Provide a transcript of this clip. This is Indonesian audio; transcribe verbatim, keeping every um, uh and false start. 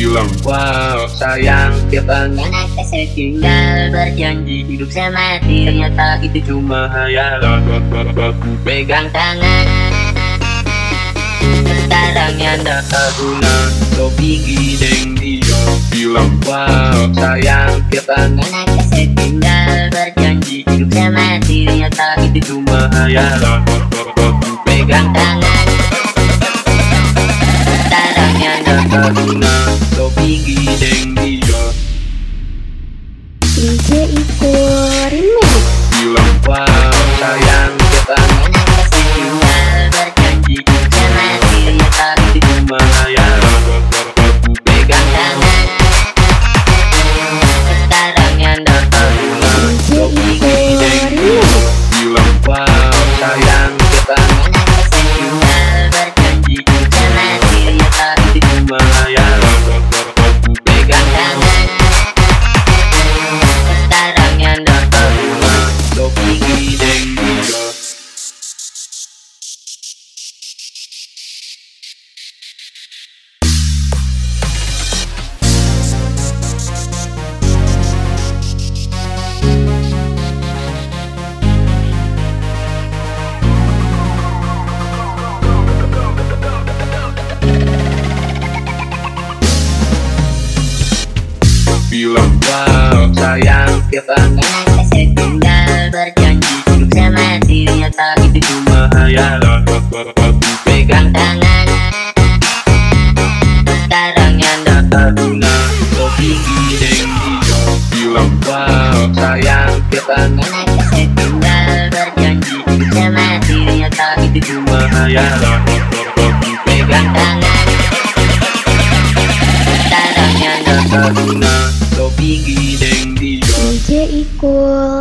bilang, wow sayang kita Karena kasih tinggal berjanji hidup semati, ternyata itu cuma hayalan. Aku pegang tangan, sekarang yang tak guna. Lo pergi deng dia bilang, wow sayang kita Karena kasih tinggal berjanji hidup semati, ternyata itu cuma hayalan. Aku pegang tangan, sekarang yang tak guna. Lo pergi deng dia D J Iko Remix. bilang, wow sayang kita Karena kasih tinggal berjanji hidup semati, ternyata itu cuma hayalan. Aku pegang tangan, sekarang yang tak guna. D J Lo Iko pergi deng dia Remix. bilang, wow sayang kita Karena kasih tinggal berjanji hidup semati, ternyata itu cuma hayalan. Aku pegang tangan, sekarang yang tak guna. Lo pergi deng dia bilang, wow sayang kita Karena kasih tinggal berjanji hidup semati, ternyata itu cuma hayalan. Aku pegang tangan, sekarang yang tak guna. Lo pergi deng dia bilang, wow sayang kita Karena kasih tinggal berjanji hidup semati, ternyata itu cuma hayalan. Aku pegang tangan, sekarang yang tak guna. Lo pergi deng dia D J Iko